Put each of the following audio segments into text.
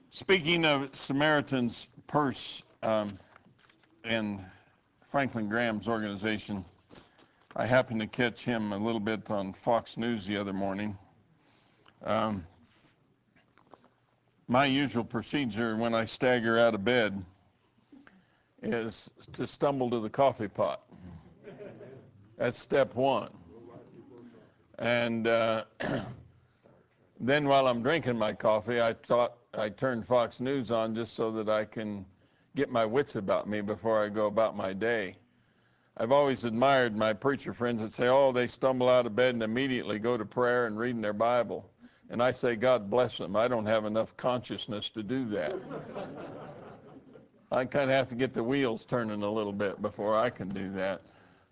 Speaking of Samaritan's Purse and Franklin Graham's organization, I happened to catch him a little bit on Fox News the other morning. My usual procedure when I stagger out of bed is to stumble to the coffee pot. That's step one. And then while I'm drinking my coffee, I turned Fox News on just so that I can get my wits about me before I go about my day. I've always admired my preacher friends that say, oh, they stumble out of bed and immediately go to prayer and reading their Bible. And I say, God bless them. I don't have enough consciousness to do that. I kind of have to get the wheels turning a little bit before I can do that.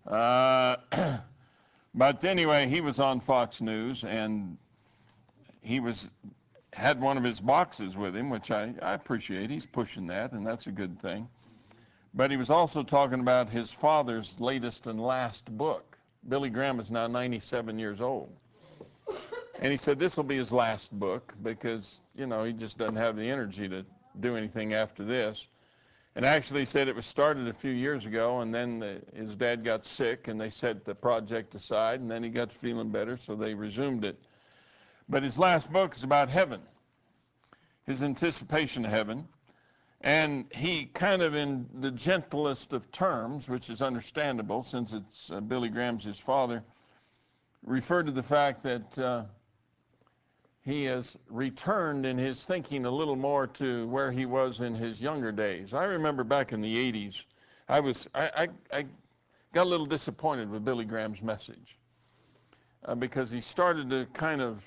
But anyway, he was on Fox News, and he had one of his boxes with him, which I appreciate. He's pushing that, and that's a good thing. But he was also talking about his father's latest and last book. Billy Graham is now 97 years old. And he said this will be his last book because, you know, he just doesn't have the energy to do anything after this. And actually he said it was started a few years ago, and then his dad got sick, and they set the project aside, and then he got feeling better, so they resumed it. But his last book is about heaven, his anticipation of heaven. And he kind of, in the gentlest of terms, which is understandable since it's Billy Graham's his father, referred to the fact that he has returned in his thinking a little more to where he was in his younger days. I remember back in the 80s, I got a little disappointed with Billy Graham's message because he started to kind of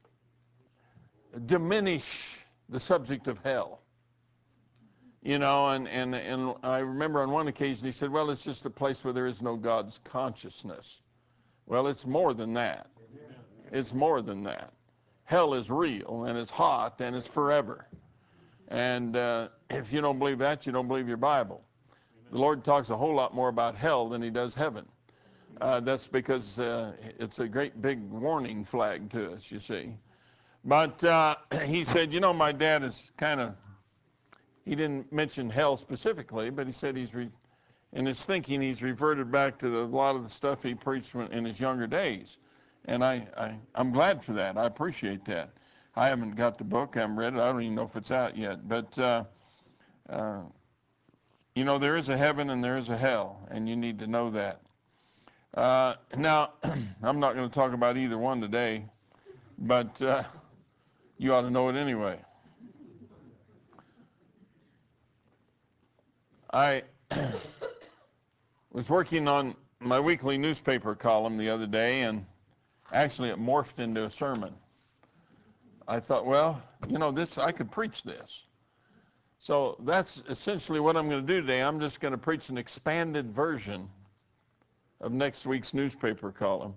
diminish the subject of hell. You know, and I remember on one occasion he said, well, it's just a place where there is no God's consciousness. Well, it's more than that. It's more than that. Hell is real, and it's hot, and it's forever. And if you don't believe that, you don't believe your Bible. The Lord talks a whole lot more about hell than he does heaven. That's because it's a great big warning flag to us, you see. But he said, you know, my dad is kind of, he didn't mention hell specifically, but he said in his thinking, he's reverted back to a lot of the stuff he preached in his younger days. And I'm glad for that. I appreciate that. I haven't got the book. I haven't read it. I don't even know if it's out yet. But, you know, there is a heaven and there is a hell, and you need to know that. Now, I'm not going to talk about either one today, but you ought to know it anyway. I was working on my weekly newspaper column the other day, and actually it morphed into a sermon. I thought, well, you know, I could preach this. So that's essentially what I'm going to do today. I'm just going to preach an expanded version of next week's newspaper column.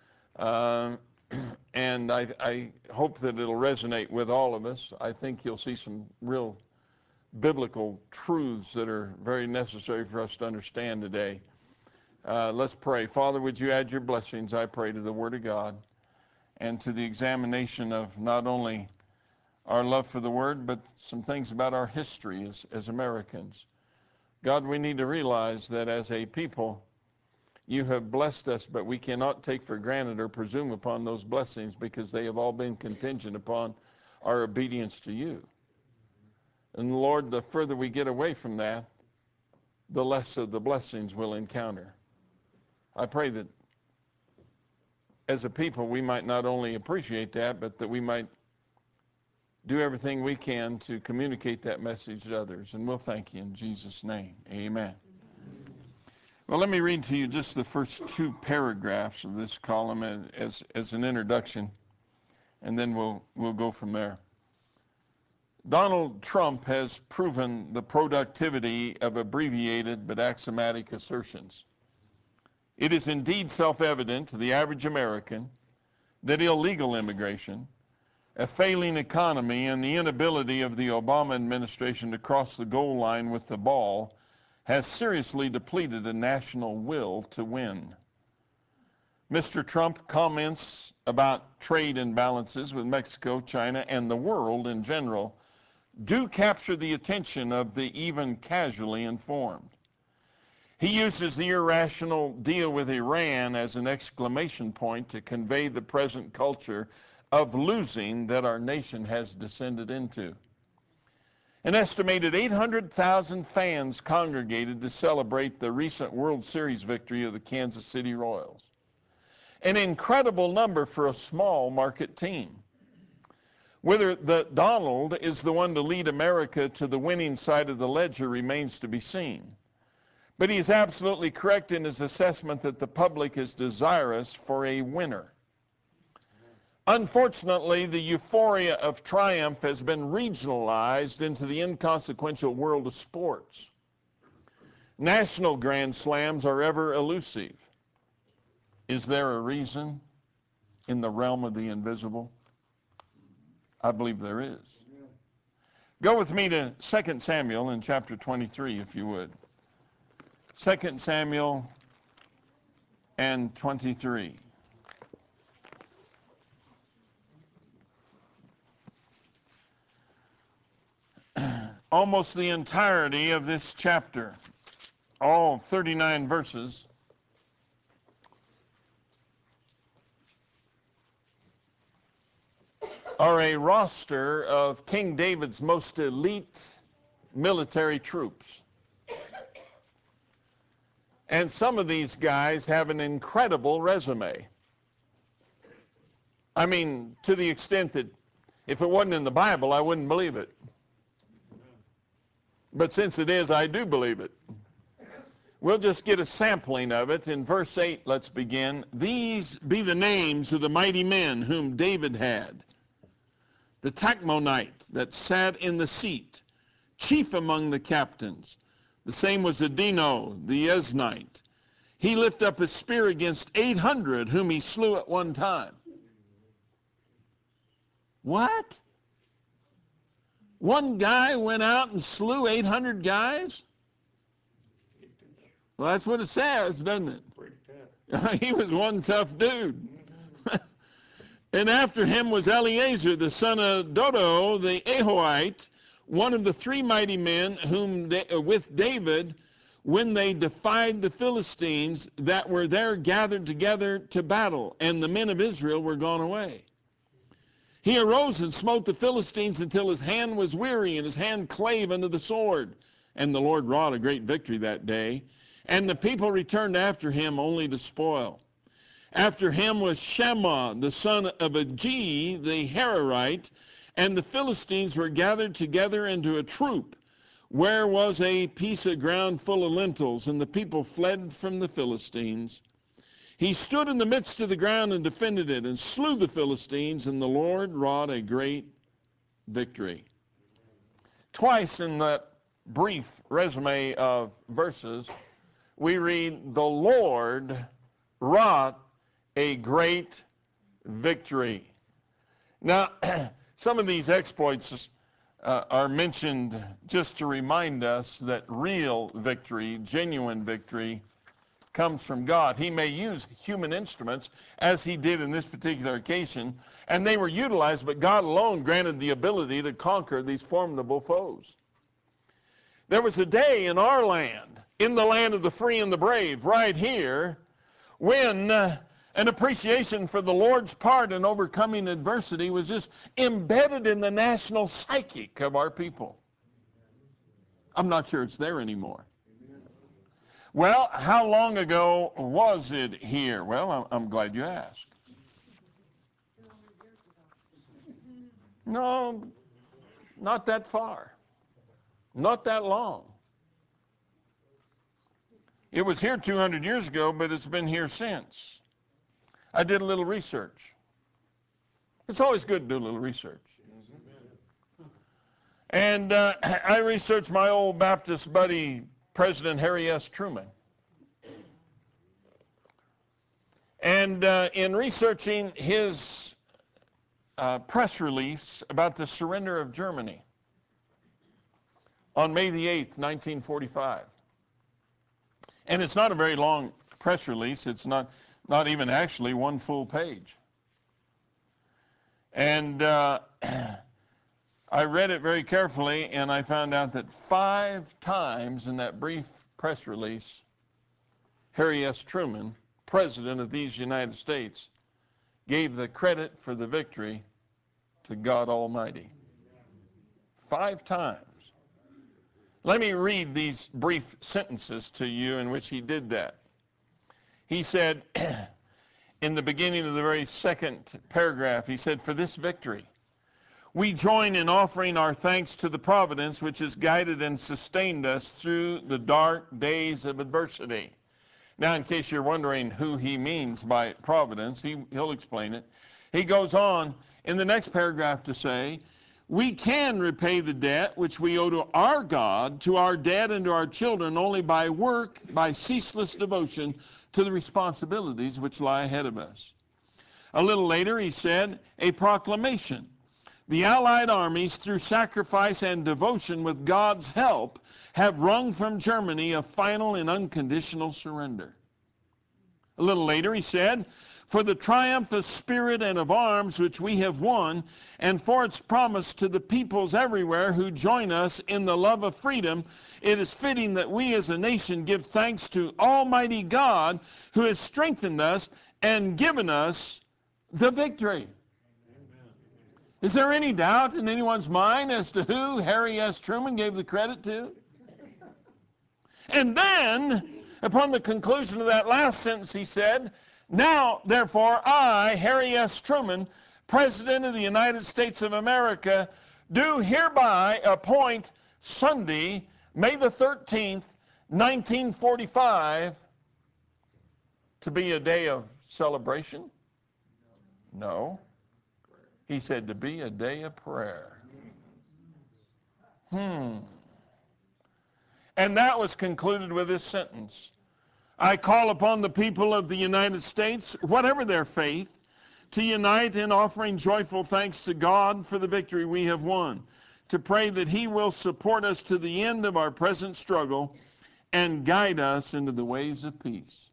And I hope that it'll resonate with all of us. I think you'll see some real biblical truths that are very necessary for us to understand today. Let's pray. Father, would you add your blessings, I pray, to the Word of God and to the examination of not only our love for the Word, but some things about our history as Americans. God, we need to realize that as a people, you have blessed us, but we cannot take for granted or presume upon those blessings because they have all been contingent upon our obedience to you. And Lord, the further we get away from that, the less of the blessings we'll encounter. I pray that as a people we might not only appreciate that, but that we might do everything we can to communicate that message to others. And we'll thank you in Jesus' name. Amen. Well, let me read to you just the first two paragraphs of this column as an introduction, and then we'll go from there. Donald Trump has proven the productivity of abbreviated but axiomatic assertions. It is indeed self-evident to the average American that illegal immigration, a failing economy, and the inability of the Obama administration to cross the goal line with the ball has seriously depleted the national will to win. Mr. Trump comments about trade imbalances with Mexico, China, and the world in general do capture the attention of the even casually informed. He uses the irrational deal with Iran as an exclamation point to convey the present culture of losing that our nation has descended into. An estimated 800,000 fans congregated to celebrate the recent World Series victory of the Kansas City Royals. An incredible number for a small market team. Whether Donald is the one to lead America to the winning side of the ledger remains to be seen. But he is absolutely correct in his assessment that the public is desirous for a winner. Unfortunately, the euphoria of triumph has been regionalized into the inconsequential world of sports. National grand slams are ever elusive. Is there a reason in the realm of the invisible? I believe there is. Go with me to 2 Samuel in chapter 23, if you would. 2 Samuel and 23. Almost the entirety of this chapter, all 39 verses, are a roster of King David's most elite military troops. And some of these guys have an incredible resume. I mean, to the extent that if it wasn't in the Bible, I wouldn't believe it. But since it is, I do believe it. We'll just get a sampling of it. In verse 8, let's begin. These be the names of the mighty men whom David had. The Tachmonite that sat in the seat, chief among the captains. The same was Adino, the Eznite. He lifted up his spear against 800 whom he slew at one time. What? One guy went out and slew 800 guys? Well, that's what it says, doesn't it? He was one tough dude. And after him was Eleazar, the son of Dodo, the Ahohite, one of the three mighty men whom with David, when they defied the Philistines that were there gathered together to battle, and the men of Israel were gone away. He arose and smote the Philistines until his hand was weary, and his hand clave unto the sword. And the Lord wrought a great victory that day. And the people returned after him only to spoil. After him was Shammah, the son of Agee, the Hararite, and the Philistines were gathered together into a troop, where was a piece of ground full of lentils, and the people fled from the Philistines. He stood in the midst of the ground and defended it, and slew the Philistines, and the Lord wrought a great victory. Twice in that brief resume of verses, we read, the Lord wrought a great victory. Now, some of these exploits are mentioned just to remind us that real victory, genuine victory, comes from God. He may use human instruments, as he did in this particular occasion, and they were utilized, but God alone granted the ability to conquer these formidable foes. There was a day in our land, in the land of the free and the brave, right here, when an appreciation for the Lord's part in overcoming adversity was just embedded in the national psychic of our people. I'm not sure it's there anymore. Well, how long ago was it here? Well, I'm glad you asked. No, not that far. Not that long. It was here 200 years ago, but it's been here since. I did a little research. It's always good to do a little research. And I researched my old Baptist buddy, President Harry S. Truman. And in researching his press release about the surrender of Germany on May the 8th, 1945. And it's not a very long press release. It's not even actually one full page. And I read it very carefully, and I found out that 5 times in that brief press release, Harry S. Truman, President of these United States, gave the credit for the victory to God Almighty. 5 times. Let me read these brief sentences to you in which he did that. He said, in the beginning of the very second paragraph, he said, "For this victory, we join in offering our thanks to the providence which has guided and sustained us through the dark days of adversity." Now, in case you're wondering who he means by providence, he'll explain it. He goes on in the next paragraph to say, "We can repay the debt which we owe to our God, to our dead, and to our children only by work, by ceaseless devotion to the responsibilities which lie ahead of us." A little later, he said, "A proclamation. The Allied armies, through sacrifice and devotion with God's help, have wrung from Germany a final and unconditional surrender." A little later he said, "For the triumph of spirit and of arms which we have won, and for its promise to the peoples everywhere who join us in the love of freedom, it is fitting that we as a nation give thanks to Almighty God who has strengthened us and given us the victory." Is there any doubt in anyone's mind as to who Harry S. Truman gave the credit to? And then, upon the conclusion of that last sentence, he said, "Now, therefore, I, Harry S. Truman, President of the United States of America, do hereby appoint Sunday, May the 13th, 1945, to be a day of celebration?" No. He said to be a day of prayer. And that was concluded with this sentence: "I call upon the people of the United States, whatever their faith, to unite in offering joyful thanks to God for the victory we have won, to pray that He will support us to the end of our present struggle and guide us into the ways of peace."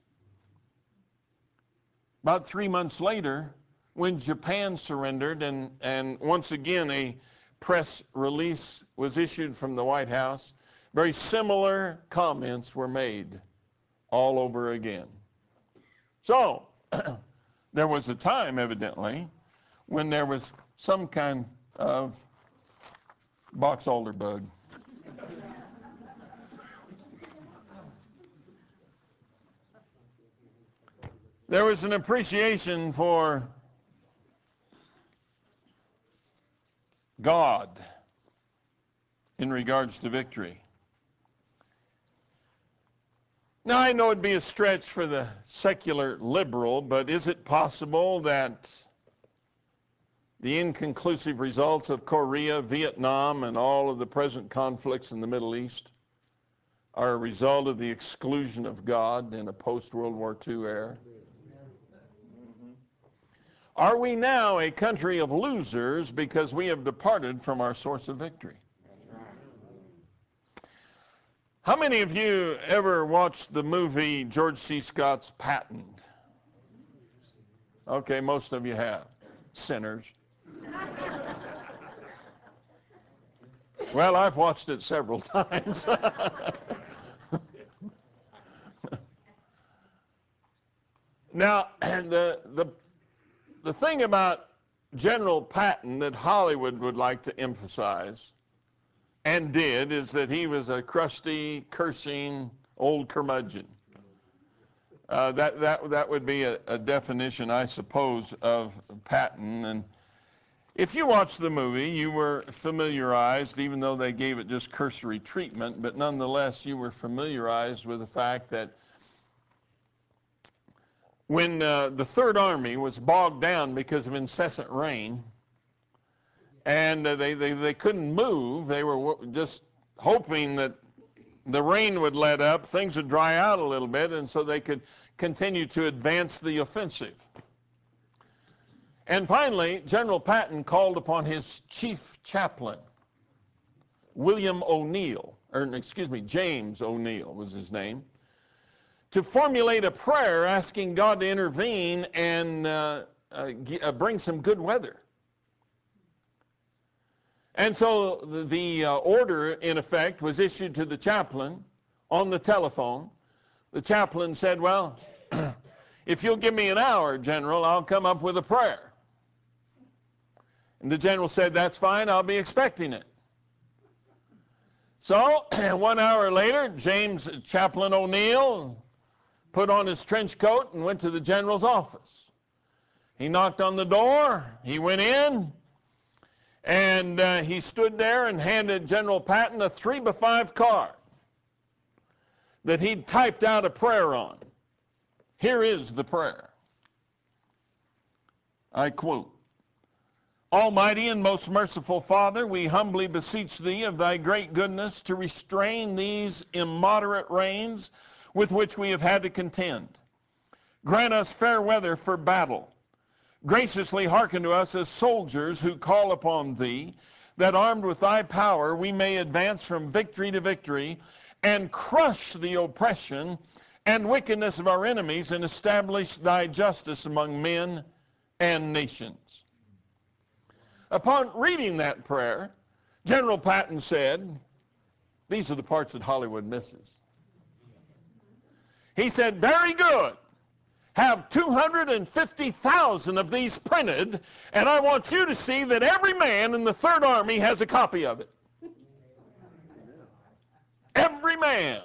About 3 months later, when Japan surrendered, and once again a press release was issued from the White House, very similar comments were made all over again. So, there was a time, evidently, when there was some kind of box elder bug. There was an appreciation for God in regards to victory. Now, I know it'd be a stretch for the secular liberal, but is it possible that the inconclusive results of Korea, Vietnam, and all of the present conflicts in the Middle East are a result of the exclusion of God in a post-World War II era? Are we now a country of losers because we have departed from our source of victory? How many of you ever watched the movie George C. Scott's Patton? Okay, most of you have. Sinners. Well, I've watched it several times. Now, the thing about General Patton that Hollywood would like to emphasize, and did, is that he was a crusty, cursing, old curmudgeon. That would be a definition, I suppose, of Patton. And if you watched the movie, you were familiarized, even though they gave it just cursory treatment, but nonetheless, you were familiarized with the fact that when the Third Army was bogged down because of incessant rain, and they couldn't move, they were just hoping that the rain would let up, things would dry out a little bit, and so they could continue to advance the offensive. And finally, General Patton called upon his chief chaplain, James O'Neill was his name, to formulate a prayer asking God to intervene and bring some good weather. And so the order, in effect, was issued to the chaplain on the telephone. The chaplain said, well, if you'll give me an hour, General, I'll come up with a prayer. And the general said, that's fine, I'll be expecting it. So 1 hour later, James Chaplain O'Neil put on his trench coat and went to the general's office. He knocked on the door, he went in, and he stood there and handed General Patton a 3x5 card that he'd typed out a prayer on. Here is the prayer. I quote, Almighty and most merciful Father, we humbly beseech thee of thy great goodness to restrain these immoderate rains with which we have had to contend. Grant us fair weather for battle. Graciously hearken to us as soldiers who call upon thee, that armed with thy power we may advance from victory to victory and crush the oppression and wickedness of our enemies and establish thy justice among men and nations. Upon reading that prayer, General Patton said, these are the parts that Hollywood misses. He said, very good. Have 250,000 of these printed, and I want you to see that every man in the Third Army has a copy of it. Every man.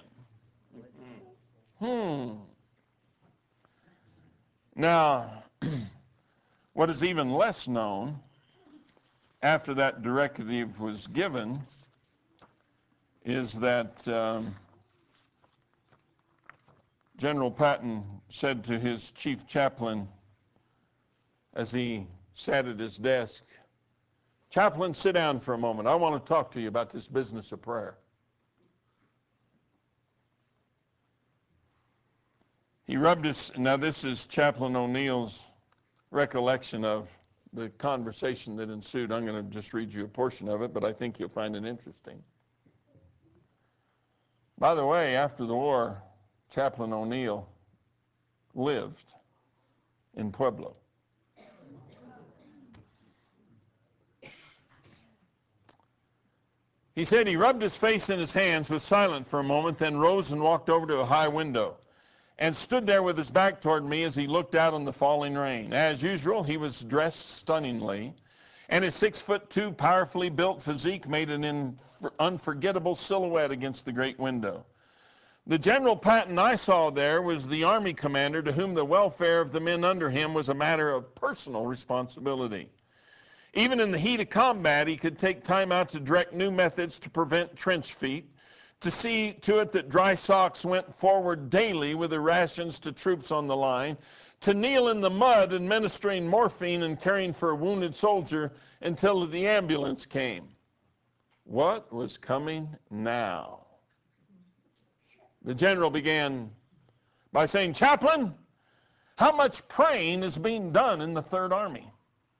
Now, what is even less known after that directive was given is that General Patton said to his chief chaplain as he sat at his desk, Chaplain, sit down for a moment. I want to talk to you about this business of prayer. He rubbed his, now this is Chaplain O'Neil's recollection of the conversation that ensued. I'm going to just read you a portion of it, but I think you'll find it interesting. By the way, after the war, Chaplain O'Neil lived in Pueblo. He said he rubbed his face in his hands, was silent for a moment, then rose and walked over to a high window and stood there with his back toward me as he looked out on the falling rain. As usual, he was dressed stunningly, and his 6'2", powerfully built physique made an unforgettable silhouette against the great window. The General Patton I saw there was the Army commander to whom the welfare of the men under him was a matter of personal responsibility. Even in the heat of combat, he could take time out to direct new methods to prevent trench feet, to see to it that dry socks went forward daily with the rations to troops on the line, to kneel in the mud administering morphine and caring for a wounded soldier until the ambulance came. What was coming now? The general began by saying, Chaplain, how much praying is being done in the Third Army?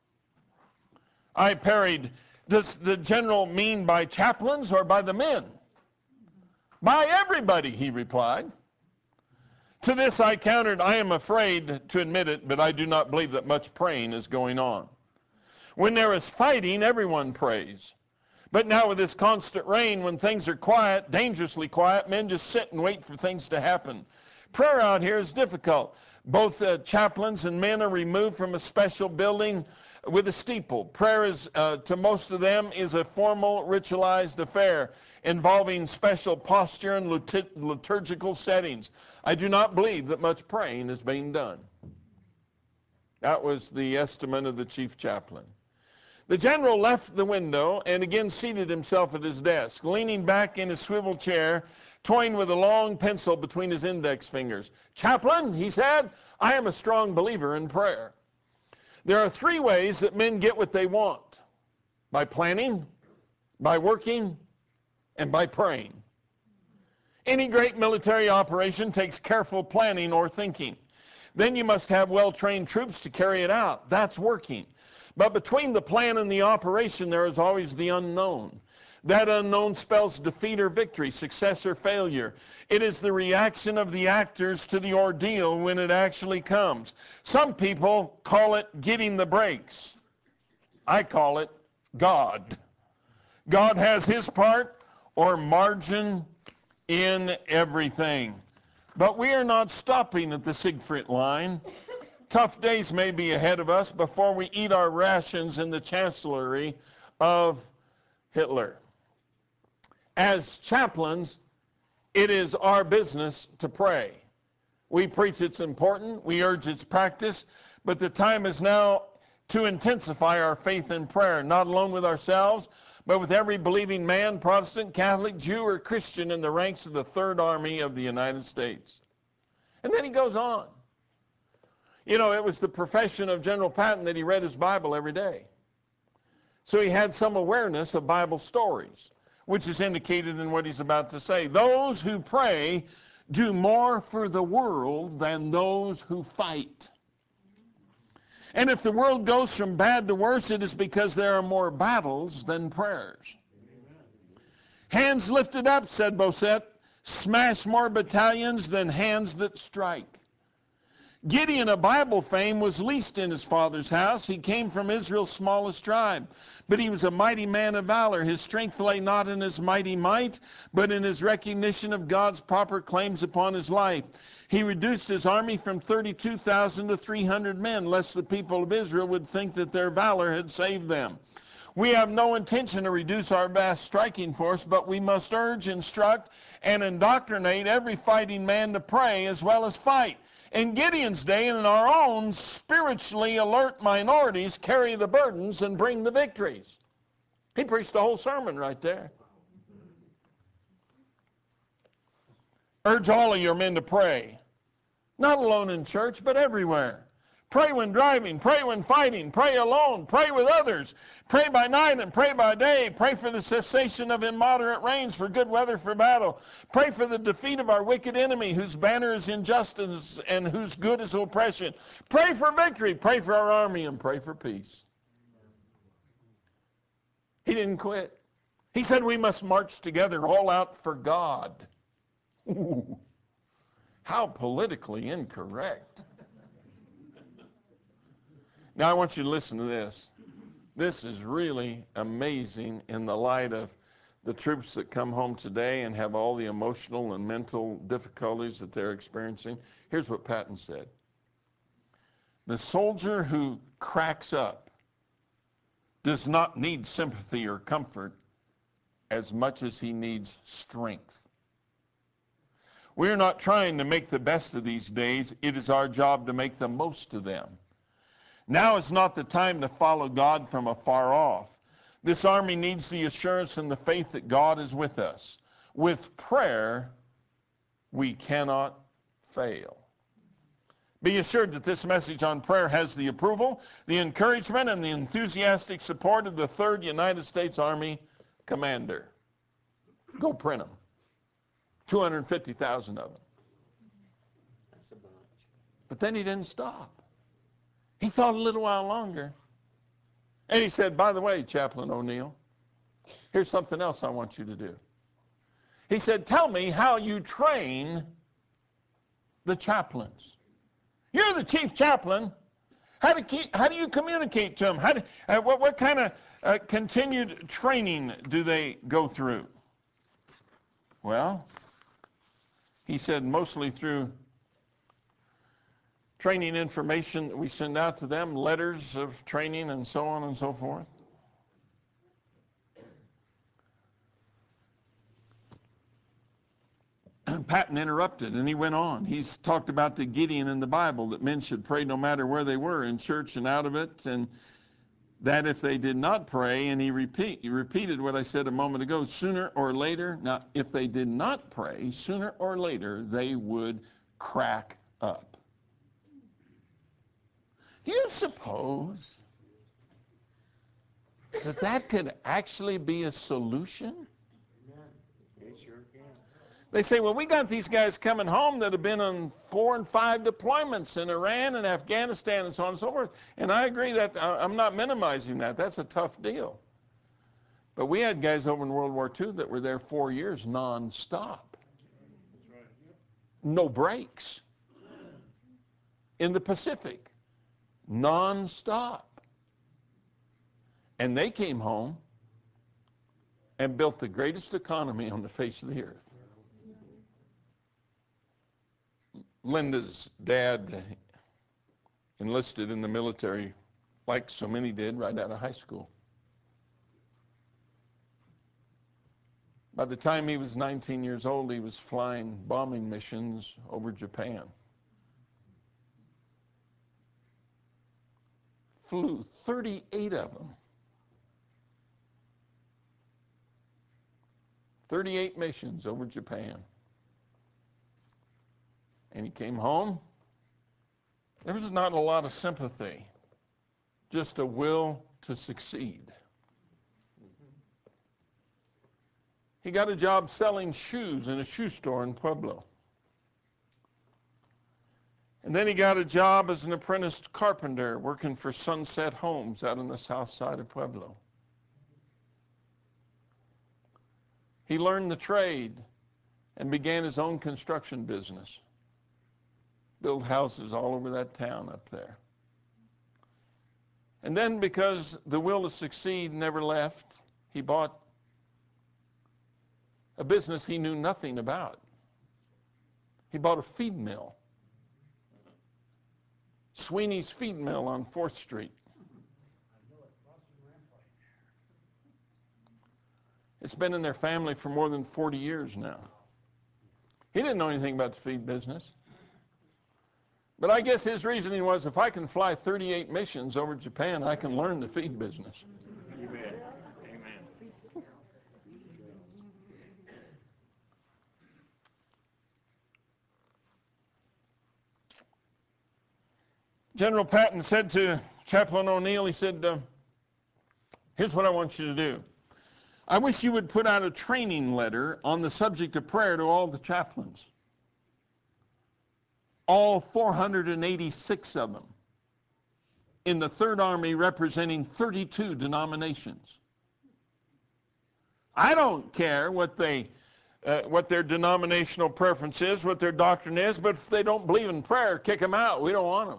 I parried, does the general mean by chaplains or by the men? By everybody, he replied. To this I countered, I am afraid to admit it, but I do not believe that much praying is going on. When there is fighting, everyone prays. But now with this constant rain, when things are quiet, dangerously quiet, men just sit and wait for things to happen. Prayer out here is difficult. Both chaplains and men are removed from a special building with a steeple. Prayer is, to most of them, is a formal, ritualized affair involving special posture and liturgical settings. I do not believe that much praying is being done. That was the estimate of the chief chaplain. The general left the window and again seated himself at his desk, leaning back in his swivel chair, toying with a long pencil between his index fingers. Chaplain, he said, I am a strong believer in prayer. There are three ways that men get what they want: by planning, by working, and by praying. Any great military operation takes careful planning or thinking. Then you must have well-trained troops to carry it out. That's working. But between the plan and the operation, there is always the unknown. That unknown spells defeat or victory, success or failure. It is the reaction of the actors to the ordeal when it actually comes. Some people call it getting the breaks. I call it God. God has his part or margin in everything. But we are not stopping at the Siegfried line. Tough days may be ahead of us before we eat our rations in the chancellery of Hitler. As chaplains, it is our business to pray. We preach it's important, we urge its practice, but the time is now to intensify our faith in prayer, not alone with ourselves, but with every believing man, Protestant, Catholic, Jew, or Christian in the ranks of the Third Army of the United States. And then he goes on. You know, it was the profession of General Patton that he read his Bible every day. So he had some awareness of Bible stories, which is indicated in what he's about to say. Those who pray do more for the world than those who fight. And if the world goes from bad to worse, it is because there are more battles than prayers. Hands lifted up, said Bossuet, smash more battalions than hands that strike. Gideon, of Bible fame, was least in his father's house. He came from Israel's smallest tribe. But he was a mighty man of valor. His strength lay not in his mighty might, but in his recognition of God's proper claims upon his life. He reduced his army from 32,000 to 300 men, lest the people of Israel would think that their valor had saved them. We have no intention to reduce our vast striking force, but we must urge, instruct, and indoctrinate every fighting man to pray as well as fight. In Gideon's day and in our own, spiritually alert minorities carry the burdens and bring the victories. He preached the whole sermon right there. Urge all of your men to pray, not alone in church, but everywhere. Pray when driving, pray when fighting, pray alone, pray with others, pray by night and pray by day, pray for the cessation of immoderate rains, for good weather for battle, pray for the defeat of our wicked enemy, whose banner is injustice and whose good is oppression. Pray for victory, pray for our army, and pray for peace. He didn't quit. He said we must march together all out for God. Ooh, how politically incorrect. Now I want you to listen to this. This is really amazing in the light of the troops that come home today and have all the emotional and mental difficulties that they're experiencing. Here's what Patton said. The soldier who cracks up does not need sympathy or comfort as much as he needs strength. We are not trying to make the best of these days. It is our job to make the most of them. Now is not the time to follow God from afar off. This army needs the assurance and the faith that God is with us. With prayer, we cannot fail. Be assured that this message on prayer has the approval, the encouragement, and the enthusiastic support of the 3rd United States Army Commander. Go print them. 250,000 of them. That's a bunch. But then he didn't stop. He thought a little while longer. And he said, by the way, Chaplain O'Neil, here's something else I want you to do. He said, tell me how you train the chaplains. You're the chief chaplain. How do you communicate to them? What kind of continued training do they go through? Well, he said mostly through training information that we send out to them, letters of training and so on and so forth. Patton interrupted and he went on. He's talked about the Gideon in the Bible, that men should pray no matter where they were, in church and out of it, and that if they did not pray, and he repeated what I said a moment ago, sooner or later, now if they did not pray, sooner or later they would crack up. Do you suppose that could actually be a solution? It sure can. They say, well, we got these guys coming home that have been on 4 and 5 deployments in Iran and Afghanistan and so on and so forth. And I agree that I'm not minimizing that. That's a tough deal. But we had guys over in World War II that were there 4 years nonstop. That's right. No breaks. In the Pacific. Nonstop. And they came home and built the greatest economy on the face of the earth. Linda's dad enlisted in the military, like so many did, right out of high school. By the time he was 19 years old, he was flying bombing missions over Japan. Flew 38 of them. 38 missions over Japan. And he came home. There was not a lot of sympathy, just a will to succeed. He got a job selling shoes in a shoe store in Pueblo. And then he got a job as an apprentice carpenter working for Sunset Homes out on the south side of Pueblo. He learned the trade and began his own construction business. Built houses all over that town up there. And then, because the will to succeed never left, he bought a business he knew nothing about. He bought a feed mill. Sweeney's Feed Mill on 4th Street. It's been in their family for more than 40 years now. He didn't know anything about the feed business. But I guess his reasoning was, if I can fly 38 missions over Japan, I can learn the feed business. Amen. Amen. General Patton said to Chaplain O'Neill, he said, here's what I want you to do. I wish you would put out a training letter on the subject of prayer to all the chaplains. All 486 of them in the Third Army, representing 32 denominations. I don't care what their denominational preference is, what their doctrine is, but if they don't believe in prayer, kick them out. We don't want them.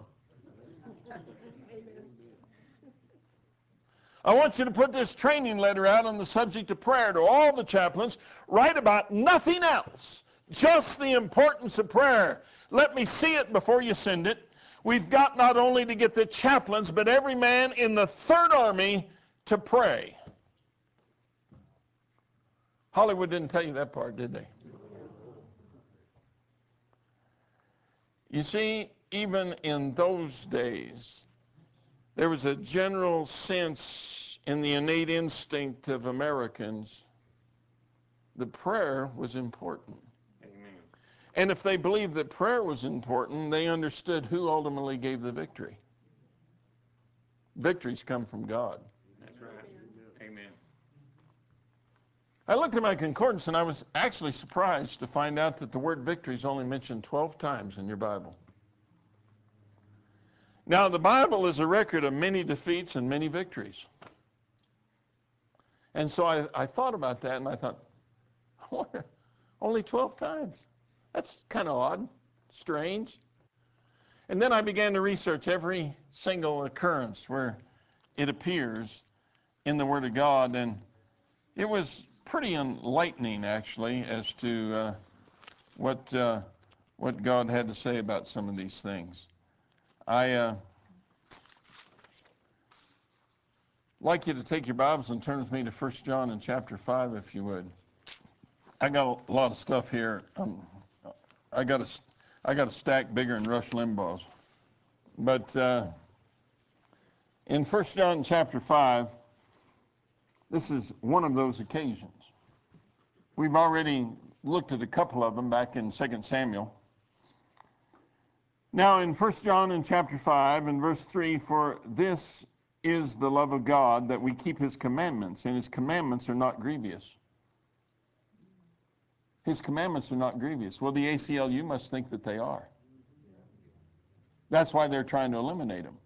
I want you to put this training letter out on the subject of prayer to all the chaplains. Write about nothing else, just the importance of prayer. Let me see it before you send it. We've got not only to get the chaplains, but every man in the Third Army to pray. Hollywood didn't tell you that part, did they? You see, even in those days, there was a general sense in the innate instinct of Americans that prayer was important. Amen. And if they believed that prayer was important, they understood who ultimately gave the victory. Victories come from God. That's right. Amen. I looked at my concordance and I was actually surprised to find out that the word victory is only mentioned 12 times in your Bible. Now, the Bible is a record of many defeats and many victories. And so I thought about that, and I thought, only 12 times. That's kind of odd, strange. And then I began to research every single occurrence where it appears in the Word of God, and it was pretty enlightening, actually, as to what God had to say about some of these things. I like you to take your Bibles and turn with me to 1 John in chapter 5, if you would. I got a lot of stuff here. I got a stack bigger than Rush Limbaugh's. But in 1 John chapter 5, this is one of those occasions. We've already looked at a couple of them back in 2 Samuel. Now in 1 John in chapter 5 and verse 3, for this is the love of God, that we keep his commandments, and his commandments are not grievous. His commandments are not grievous. Well, the ACLU must think that they are. That's why they're trying to eliminate them.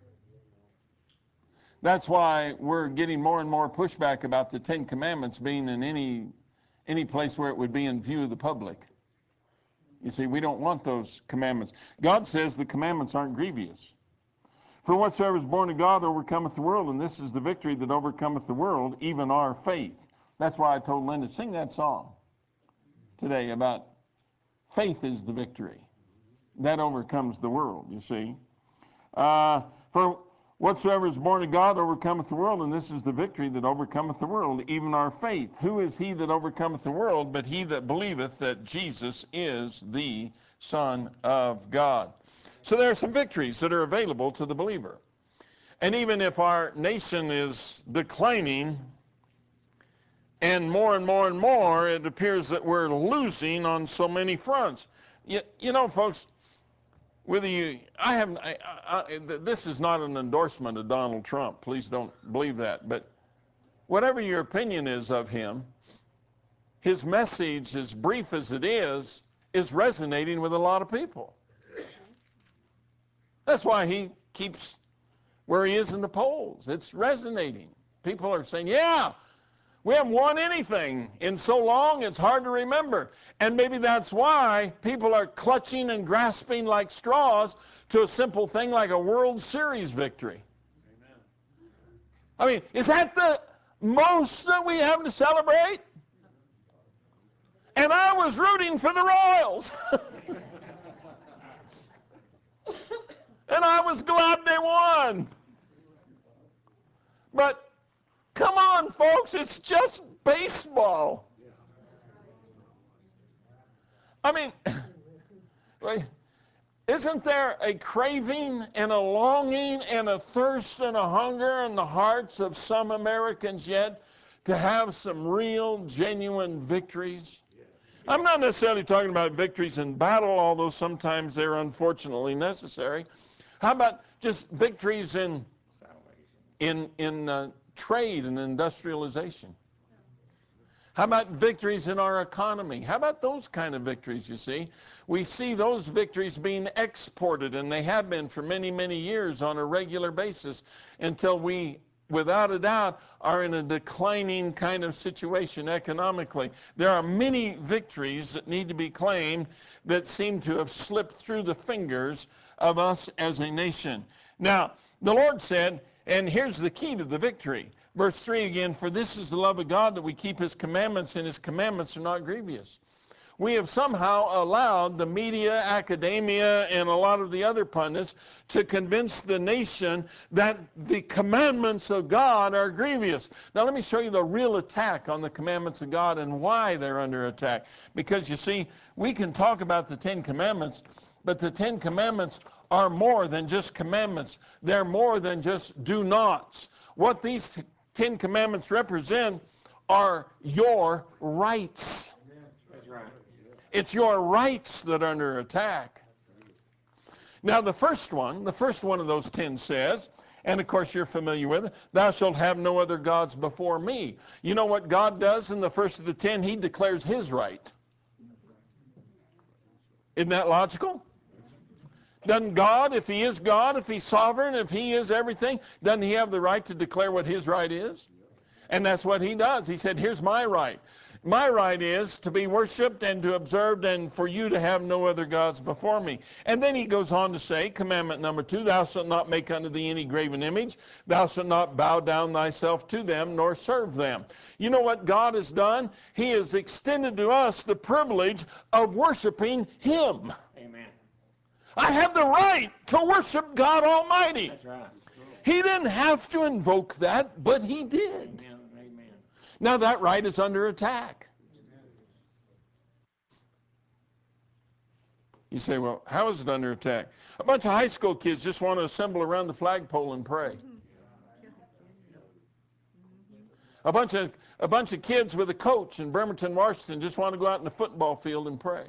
That's why we're getting more and more pushback about the Ten Commandments being in any place where it would be in view of the public. You see, we don't want those commandments. God says the commandments aren't grievous. For whatsoever is born of God overcometh the world, and this is the victory that overcometh the world, even our faith. That's why I told Linda, sing that song today about faith is the victory that overcomes the world, you see. For whatsoever is born of God overcometh the world, and this is the victory that overcometh the world, even our faith. Who is he that overcometh the world but he that believeth that Jesus is the Son of God? So there are some victories that are available to the believer. And even if our nation is declining, and more, it appears that we're losing on so many fronts. You know, folks, whether you, this is not an endorsement of Donald Trump. Please don't believe that. But whatever your opinion is of him, his message, as brief as it is resonating with a lot of people. That's why he keeps where he is in the polls. It's resonating. People are saying, yeah, we haven't won anything in so long, it's hard to remember. And maybe that's why people are clutching and grasping like straws to a simple thing like a World Series victory. Amen. I mean, is that the most that we have to celebrate? And I was rooting for the Royals. And I was glad they won. But come on, folks, it's just baseball. I mean, isn't there a craving and a longing and a thirst and a hunger in the hearts of some Americans yet to have some real, genuine victories? I'm not necessarily talking about victories in battle, although sometimes they're unfortunately necessary. How about just victories in trade and industrialization? How about victories in our economy? How about those kind of victories, you see? We see those victories being exported, and they have been for many, many years on a regular basis until we, without a doubt, are in a declining kind of situation economically. There are many victories that need to be claimed that seem to have slipped through the fingers of us as a nation. Now, the Lord said, and here's the key to the victory. Verse 3 again, for this is the love of God, that we keep his commandments, and his commandments are not grievous. We have somehow allowed the media, academia, and a lot of the other pundits to convince the nation that the commandments of God are grievous. Now let me show you the real attack on the commandments of God and why they're under attack. Because you see, we can talk about the Ten Commandments, but the Ten Commandments are more than just commandments. They're more than just do nots. What these Ten Commandments represent are your rights. That's right. It's your rights that are under attack. Now the first one of those 10 says, and of course you're familiar with it, thou shalt have no other gods before me. You know what God does in the first of the 10? He declares his right. Isn't that logical? Doesn't God, if he is God, if he's sovereign, if he is everything, doesn't he have the right to declare what his right is? And that's what he does. He said, here's my right. My right is to be worshiped and to observe, and for you to have no other gods before me. And then he goes on to say, commandment number 2, thou shalt not make unto thee any graven image. Thou shalt not bow down thyself to them, nor serve them. You know what God has done? He has extended to us the privilege of worshiping him. Amen. I have the right to worship God Almighty. That's right. He didn't have to invoke that, but he did. Amen. Amen. Now that right is under attack. You say, well, how is it under attack? A bunch of high school kids just want to assemble around the flagpole and pray. A bunch of kids with a coach in Bremerton, Washington just want to go out in the football field and pray.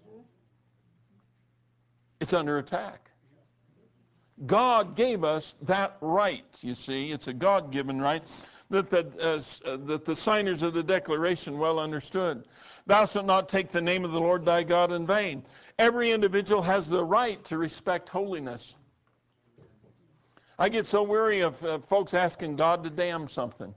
It's under attack. God gave us that right, you see. It's a God-given right that the signers of the Declaration well understood. Thou shalt not take the name of the Lord thy God in vain. Every individual has the right to respect holiness. I get so weary of folks asking God to damn something.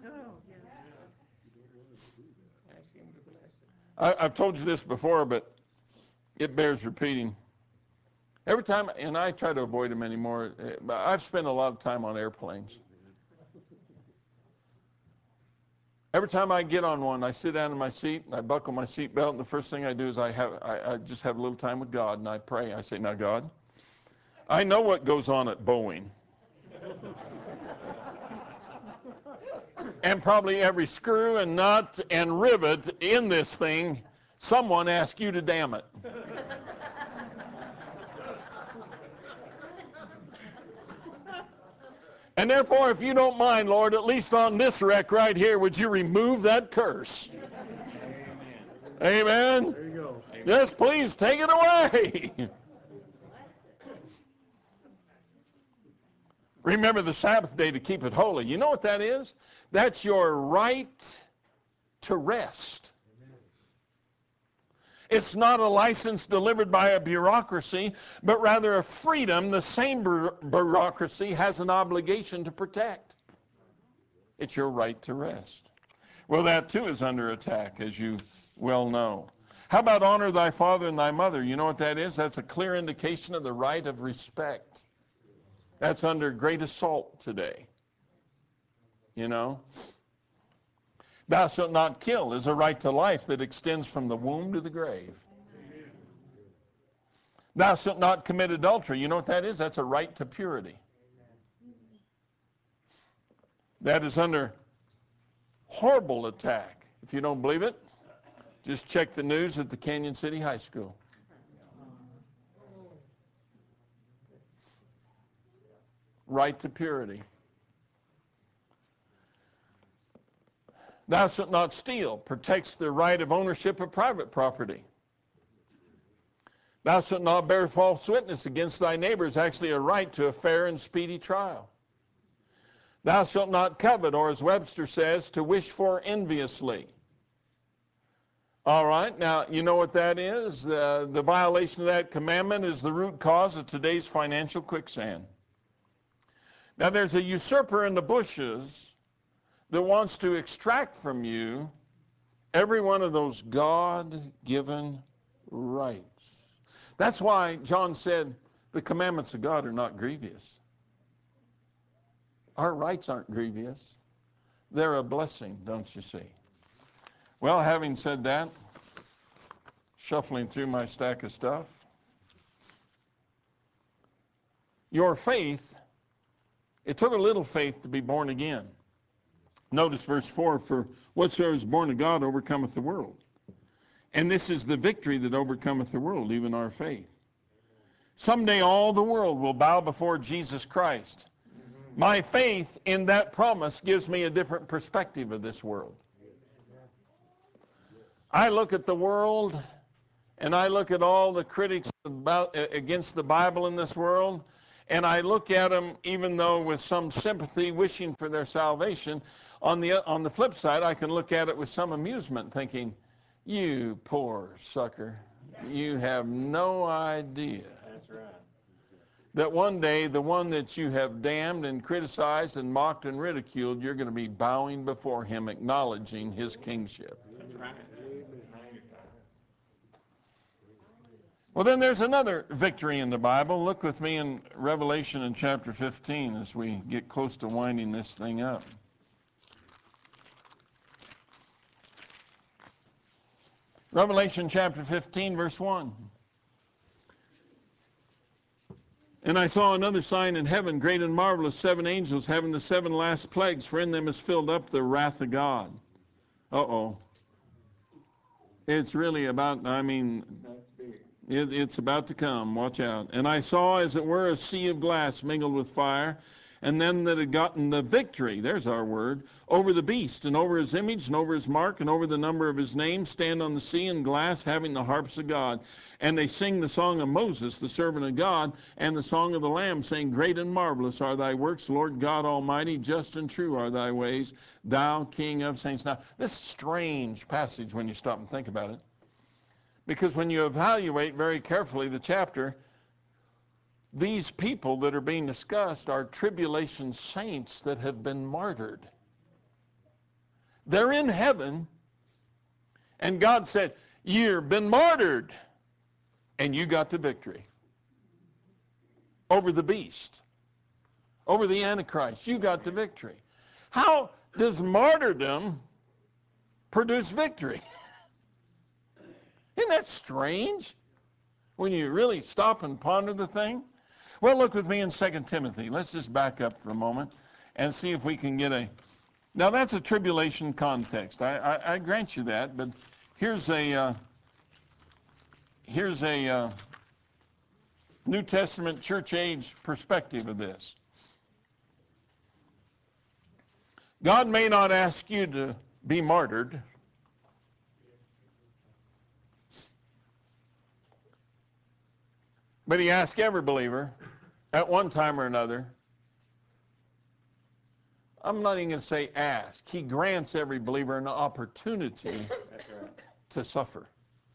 I've told you this before, but it bears repeating. Every time, and I try to avoid them anymore, I've spent a lot of time on airplanes. Every time I get on one, I sit down in my seat and I buckle my seatbelt, and the first thing I do is I just have a little time with God and I pray. I say, now God, I know what goes on at Boeing. And probably every screw and nut and rivet in this thing, someone asked you to damn it. And therefore, if you don't mind, Lord, at least on this wreck right here, would you remove that curse? Amen. There you go. Yes, please take it away. Remember the Sabbath day to keep it holy. You know what that is? That's your right to rest. It's not a license delivered by a bureaucracy, but rather a freedom the same bureaucracy has an obligation to protect. It's your right to rest. Well, that too is under attack, as you well know. How about honor thy father and thy mother? You know what that is? That's a clear indication of the right of respect. That's under great assault today. You know? Thou shalt not kill is a right to life that extends from the womb to the grave. Thou shalt not commit adultery. You know what that is? That's a right to purity. That is under horrible attack. If you don't believe it, just check the news at the Canyon City High School. Right to purity. Thou shalt not steal protects the right of ownership of private property. Thou shalt not bear false witness against thy neighbor is actually a right to a fair and speedy trial. Thou shalt not covet, or as Webster says, to wish for enviously. All right, now you know what that is. The violation of that commandment is the root cause of today's financial quicksand. Now there's a usurper in the bushes that wants to extract from you every one of those God-given rights. That's why John said the commandments of God are not grievous. Our rights aren't grievous. They're a blessing, don't you see? Well, having said that, shuffling through my stack of stuff, your faith, it took a little faith to be born again. Notice verse 4, for whatsoever is born of God overcometh the world. And this is the victory that overcometh the world, even our faith. Someday all the world will bow before Jesus Christ. My faith in that promise gives me a different perspective of this world. I look at the world and I look at all the critics against the Bible in this world, and I look at them even though with some sympathy, wishing for their salvation. On the flip side, I can look at it with some amusement, thinking, you poor sucker, you have no idea. That's right. That one day, the one that you have damned and criticized and mocked and ridiculed, you're going to be bowing before him, acknowledging his kingship. That's right. Well, then there's another victory in the Bible. Look with me in Revelation in chapter 15 as we get close to winding this thing up. Revelation chapter 15, verse 1. And I saw another sign in heaven, great and marvelous, 7 angels having the 7 last plagues, for in them is filled up the wrath of God. Uh-oh. It's really about, That's big. it's about to come. Watch out. And I saw, as it were, a sea of glass mingled with fire, and them that had gotten the victory, there's our word, over the beast, and over his image, and over his mark, and over the number of his name, stand on the sea in glass, having the harps of God. And they sing the song of Moses, the servant of God, and the song of the Lamb, saying, great and marvelous are thy works, Lord God Almighty, just and true are thy ways, thou King of saints. Now, this is a strange passage when you stop and think about it. Because when you evaluate very carefully the chapter, these people that are being discussed are tribulation saints that have been martyred. They're in heaven, and God said, you've been martyred, and you got the victory over the beast, over the Antichrist. You got the victory. How does martyrdom produce victory. Isn't that strange when you really stop and ponder the thing? Well, look with me in 2 Timothy. Let's just back up for a moment and see if we can get a... Now, that's a tribulation context. I grant you that, but here's a New Testament church age perspective of this. God may not ask you to be martyred, but he asks every believer at one time or another. I'm not even going to say ask. He grants every believer an opportunity to suffer.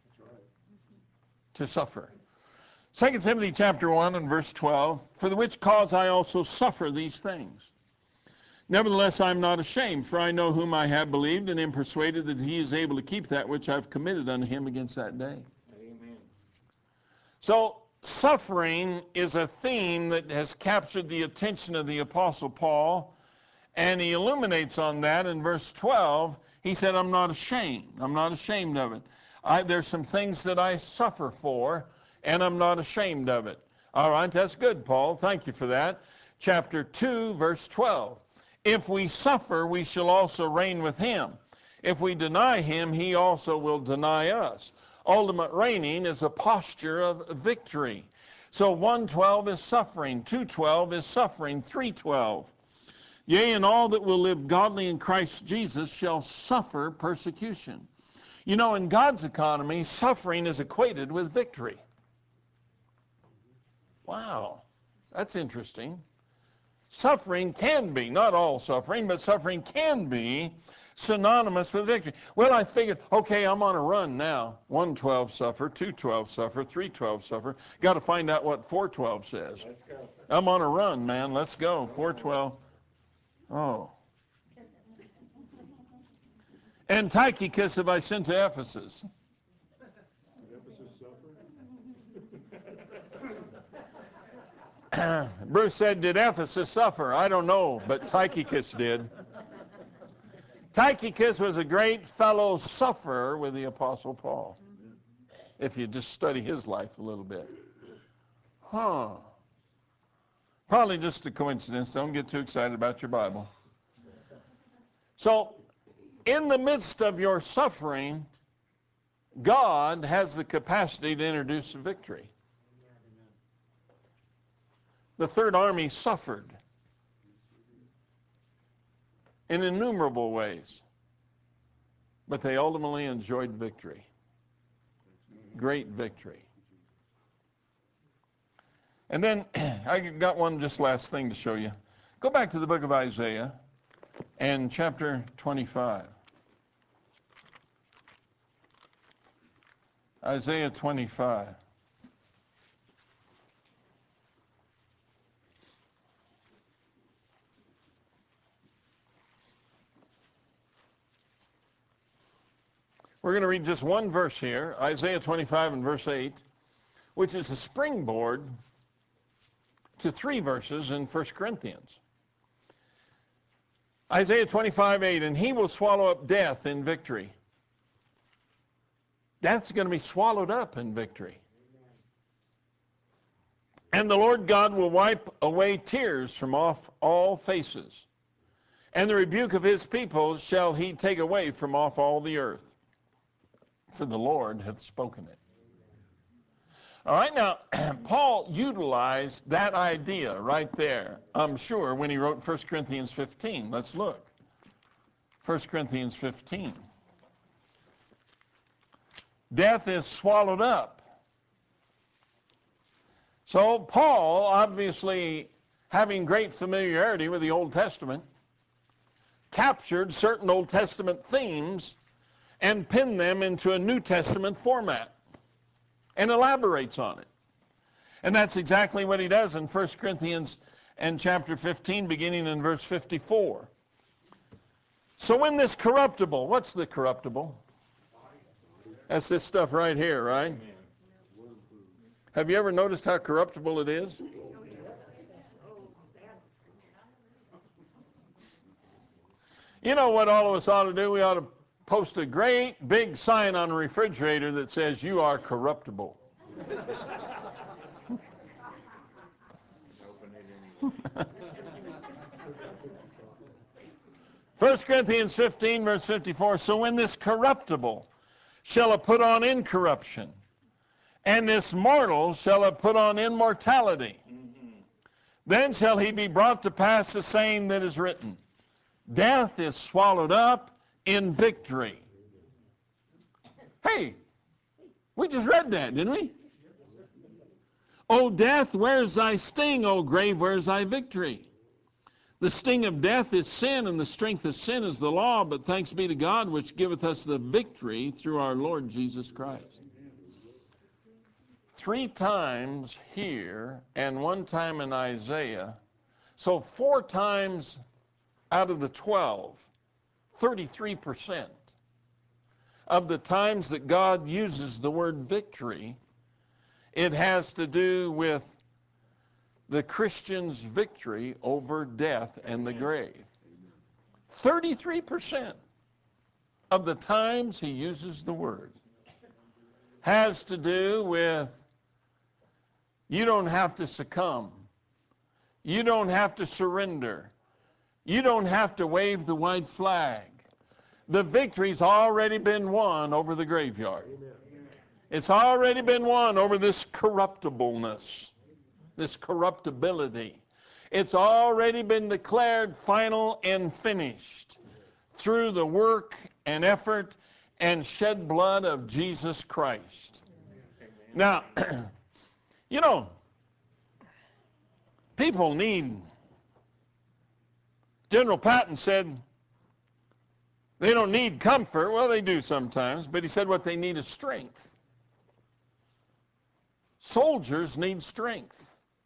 To suffer. 2 Timothy chapter 1 and verse 12, for the which cause I also suffer these things. Nevertheless, I am not ashamed, for I know whom I have believed, and am persuaded that he is able to keep that which I have committed unto him against that day. Amen. So, suffering is a theme that has captured the attention of the Apostle Paul, and he illuminates on that in verse 12. He said, I'm not ashamed. I'm not ashamed of it. There's some things that I suffer for, and I'm not ashamed of it. All right, that's good, Paul. Thank you for that. Chapter 2, verse 12. If we suffer, we shall also reign with him. If we deny him, he also will deny us. Ultimate reigning is a posture of victory. So 1:12 is suffering, 2:12 is suffering, 3:12. Yea, and all that will live godly in Christ Jesus shall suffer persecution. You know, in God's economy, suffering is equated with victory. Wow, that's interesting. Suffering can be, not all suffering, but suffering can be synonymous with victory. Well, I figured, okay, I'm on a run now. 1:12 suffer, 2:12 suffer, 3:12 suffer. Got to find out what 4:12 says. Let's go. I'm on a run, man. Let's go. 4:12. Oh. And Tychicus have I sent to Ephesus. Bruce said, did Ephesus suffer? I don't know, but Tychicus did. Tychicus was a great fellow sufferer with the Apostle Paul, if you just study his life a little bit. Huh. Probably just a coincidence. Don't get too excited about your Bible. So, in the midst of your suffering, God has the capacity to introduce victory. The Third Army suffered in innumerable ways, but they ultimately enjoyed victory. Great victory. And then I got one just last thing to show you. Go back to the book of Isaiah and chapter 25. Isaiah 25. We're going to read just one verse here, Isaiah 25 and verse 8, which is a springboard to 3 verses in 1 Corinthians. Isaiah 25:8, and he will swallow up death in victory. Death's going to be swallowed up in victory. And the Lord God will wipe away tears from off all faces, and the rebuke of his people shall he take away from off all the earth. For the Lord hath spoken it. All right, now, Paul utilized that idea right there, I'm sure, when he wrote 1 Corinthians 15. Let's look. 1 Corinthians 15. Death is swallowed up. So Paul, obviously having great familiarity with the Old Testament, captured certain Old Testament themes and pinned them into a New Testament format and elaborates on it. And that's exactly what he does in 1 Corinthians and chapter 15, beginning in verse 54. So when this corruptible, what's the corruptible? That's this stuff right here, right? Have you ever noticed how corruptible it is? You know what all of us ought to do? We ought to post a great big sign on a refrigerator that says, "You are corruptible." Open it anyway. 1 Corinthians 15, verse 54, "So when this corruptible shall have put on incorruption, and this mortal shall have put on immortality, then shall he be brought to pass the saying that is written, Death is swallowed up in victory." Hey, we just read that, didn't we? "O death, where's thy sting? O grave, where's thy victory? The sting of death is sin, and the strength of sin is the law, but thanks be to God which giveth us the victory through our Lord Jesus Christ." 3 times here and 1 time in Isaiah. So 4 times out of the 12, 33% of the times that God uses the word victory, it has to do with the Christian's victory over death and the grave. 33% of the times he uses the word has to do with you don't have to succumb. You don't have to surrender. You don't have to wave the white flag. The victory's already been won over the graveyard. It's already been won over this corruptibleness, this corruptibility. It's already been declared final and finished through the work and effort and shed blood of Jesus Christ. Now, you know, people need, General Patton said, they don't need comfort. Well, they do sometimes, but he said what they need is strength. Soldiers need strength.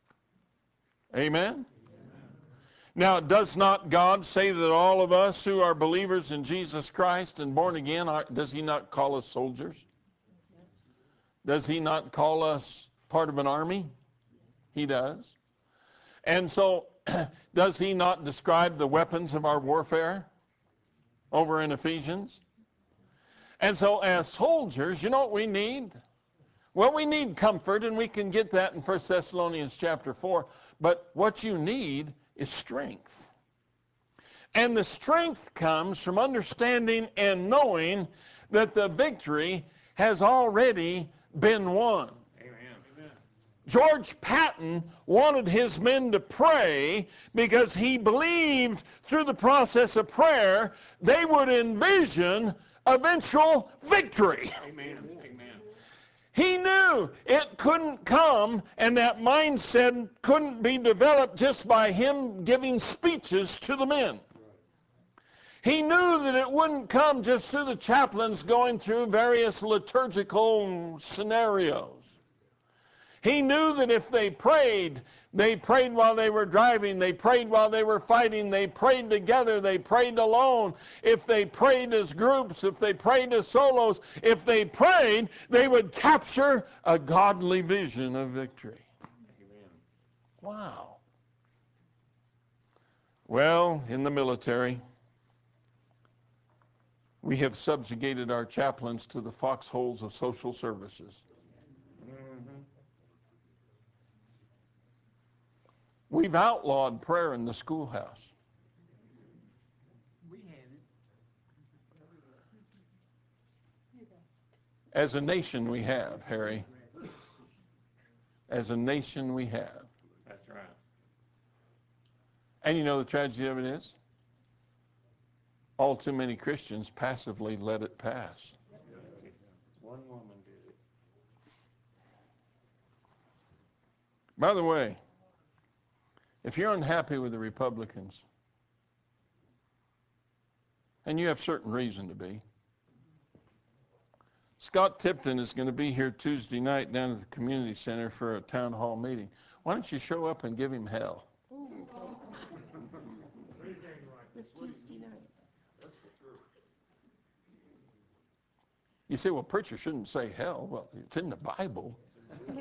Amen? Now, does not God say that all of us who are believers in Jesus Christ and born again, does he not call us soldiers? Does he not call us part of an army? He does. And so, does he not describe the weapons of our warfare over in Ephesians? And so, as soldiers, you know what we need? Well, we need comfort, and we can get that in 1 Thessalonians chapter 4. But what you need is strength. And the strength comes from understanding and knowing that the victory has already been won. Amen. George Patton wanted his men to pray because he believed through the process of prayer they would envision eventual victory. Amen. Amen. He knew it couldn't come, and that mindset couldn't be developed just by him giving speeches to the men. He knew that it wouldn't come just through the chaplains going through various liturgical scenarios. He knew that if they prayed while they were driving, they prayed while they were fighting, they prayed together, they prayed alone. If they prayed as groups, if they prayed as solos, if they prayed, they would capture a godly vision of victory. Amen. Wow. Well, in the military, we have subjugated our chaplains to the foxholes of social services. We've outlawed prayer in the schoolhouse. We have it. As a nation we have, Harry. As a nation we have. That's right. And you know the tragedy of it is? All too many Christians passively let it pass. One woman did it. By the way, if you're unhappy with the Republicans, and you have certain reason to be, Scott Tipton is going to be here Tuesday night down at the community center for a town hall meeting. Why don't you show up and give him hell? It's Tuesday night. You say, well, preacher shouldn't say hell. Well, it's in the Bible. If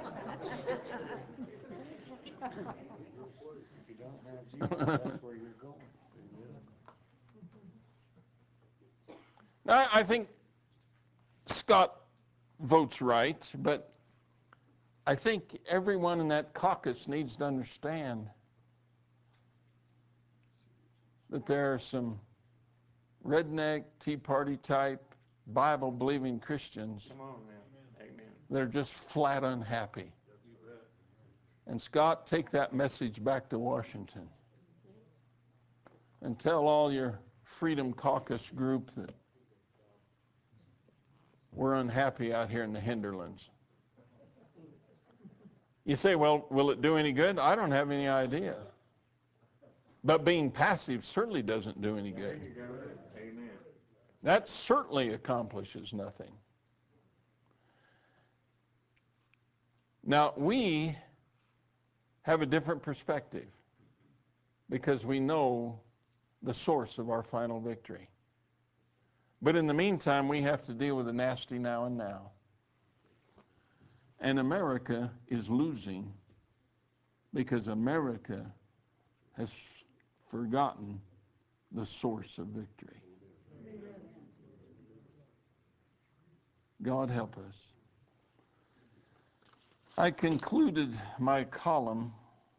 you don't have Jesus, that's where you're going. Now, I think Scott votes right, but I think everyone in that caucus needs to understand that there are some redneck, Tea Party type, Bible-believing Christians Come on now. Amen. that are just flat unhappy. And Scott, take that message back to Washington and tell all your Freedom Caucus group that we're unhappy out here in the hinterlands. You say, well, will it do any good? I don't have any idea. But being passive certainly doesn't do any There good. you go. Amen. That certainly accomplishes nothing. Now, we have a different perspective because we know the source of our final victory. But in the meantime, we have to deal with the nasty now and now. And America is losing because America has forgotten the source of victory. God help us. I concluded my column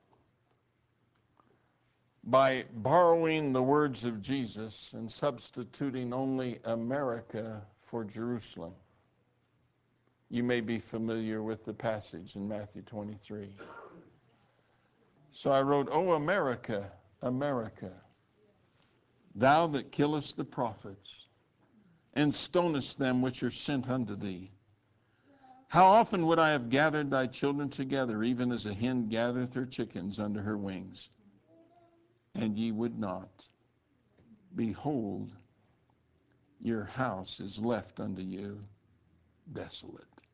by borrowing the words of Jesus and substituting only America for Jerusalem. You may be familiar with the passage in Matthew 23. So I wrote, O America, America, thou that killest the prophets, and stonest them which are sent unto thee, how often would I have gathered thy children together, even as a hen gathereth her chickens under her wings, and ye would not. Behold, your house is left unto you desolate.